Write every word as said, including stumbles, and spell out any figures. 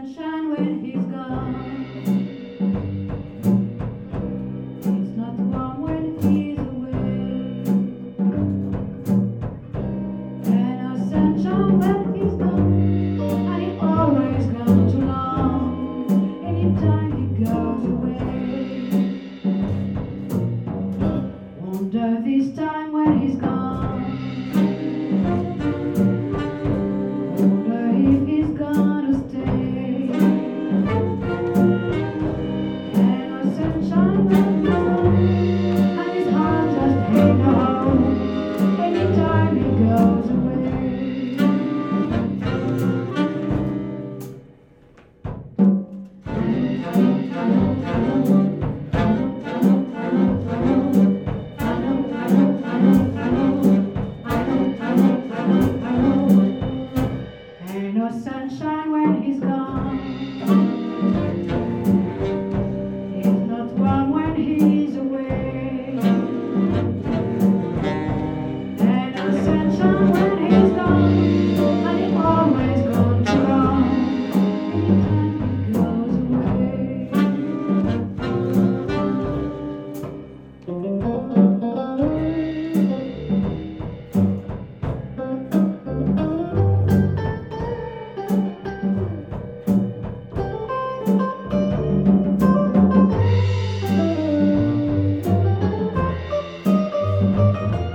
sunshine when he's gone. It's not warm when he's away. And no sunshine when he's gone. And he always gone too long. Anytime he goes away. Wonder this time when he's gone. Sunshine when he's gone. It's not warm when he's away. And no sunshine when he's gone. And he always gone too long. Anytime he goes away.